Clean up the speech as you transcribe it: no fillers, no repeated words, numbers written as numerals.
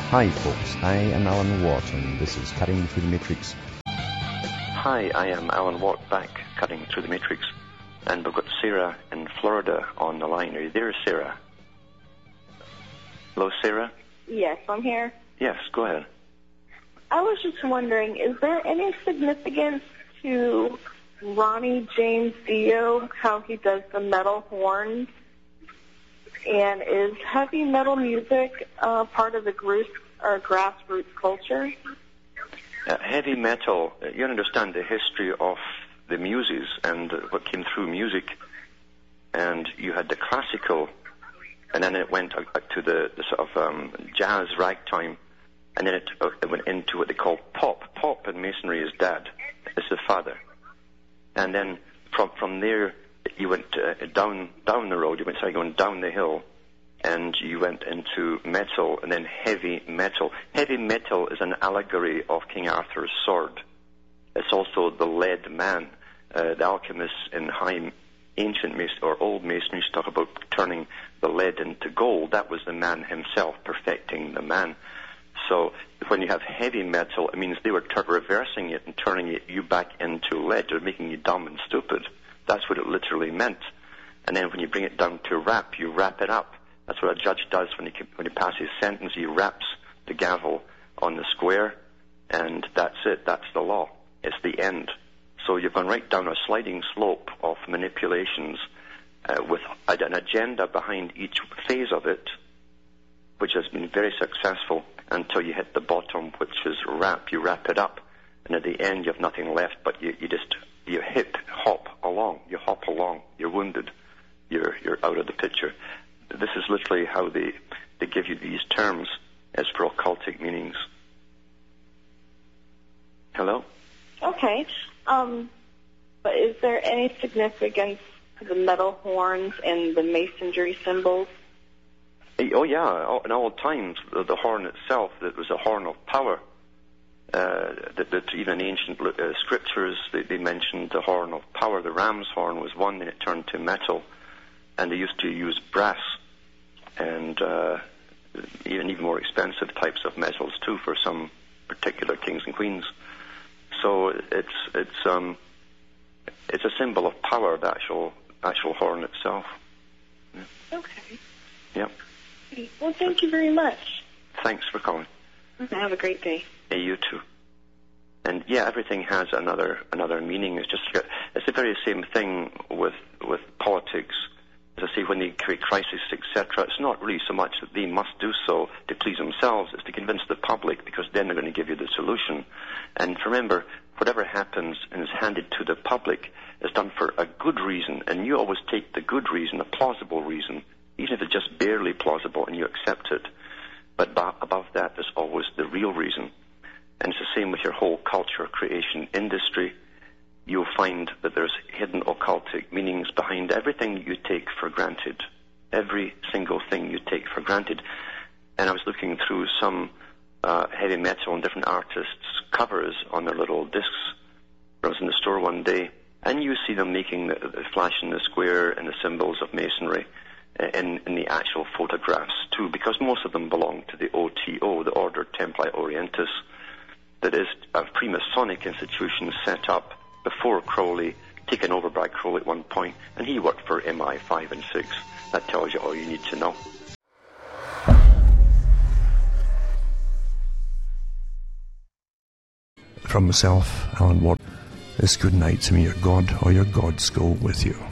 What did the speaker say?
Hi folks, I am Alan Watt and this is Cutting Through the Matrix. Hi, I am Alan Watt, back Cutting Through the Matrix, and we've got Sarah in Florida on the line. Are you there, Sarah? Hello, Sarah? Yes, I'm here. Yes, go ahead. I was just wondering, is there any significance to Ronnie James Dio, how he does the metal horns? And is heavy metal music part of the grassroots culture? Heavy metal, you understand the history of the muses and what came through music. And you had the classical, and then it went out to the sort of jazz ragtime, and then it went into what they call pop. Pop in Masonry is dad, is the father. And then from there, you went down the road, going down the hill, and you went into metal, and then heavy metal. Heavy metal is an allegory of King Arthur's sword. It's also the lead man. The alchemists in ancient or old masonry talk about turning the lead into gold. That was the man himself, perfecting the man. So when you have heavy metal, it means they were reversing it and turning you back into lead. They're making you dumb and stupid. That's what it literally meant. And then when you bring it down to rap, you wrap it up. That's what a judge does when he passes sentence. He wraps the gavel on the square, and that's it. That's the law. It's the end. So you've gone right down a sliding slope of manipulations with an agenda behind each phase of it, which has been very successful until you hit the bottom, which is rap. You wrap it up, and at the end you have nothing left, but you hop along. You hop along. You're wounded. You're out of the picture. This is literally how they give you these terms as for occultic meanings. Hello? Okay. But is there any significance to the metal horns and the masonry symbols? Oh, yeah. In all times, the horn itself, that was a horn of power. That even ancient scriptures, they mentioned the horn of power. The ram's horn was one, then it turned to metal. And they used to use brass and even more expensive types of metals too for some particular kings and queens. So it's a symbol of power, the actual horn itself. Yeah. Okay. Yep. Well, thank you very much. Thanks for calling. Have a great day. Hey, you too. And yeah, everything has another meaning. It's the very same thing with politics. As I say, when they create crises, etc., it's not really so much that they must do so to please themselves, it's to convince the public, because then they're going to give you the solution. And remember, whatever happens and is handed to the public is done for a good reason, and you always take the good reason, a plausible reason, even if it's just barely plausible, and you accept it. But above that, there's always the real reason. And it's the same with your whole culture creation industry. You'll find that there's hidden occultic meanings behind everything you take for granted. Every single thing you take for granted. And I was looking through some heavy metal and different artists' covers on their little discs. I was in the store one day, and you see them making the flash in the square and the symbols of masonry in the actual photographs too, because most of them belong to the OTO, the Order Templi Orientis, that is a Freemasonic institution set up before Crowley, taken over by Crowley at one point, and he worked for MI5 and 6. That tells you all you need to know. From myself, Alan Watt, this good night, to may your God or your gods go with you.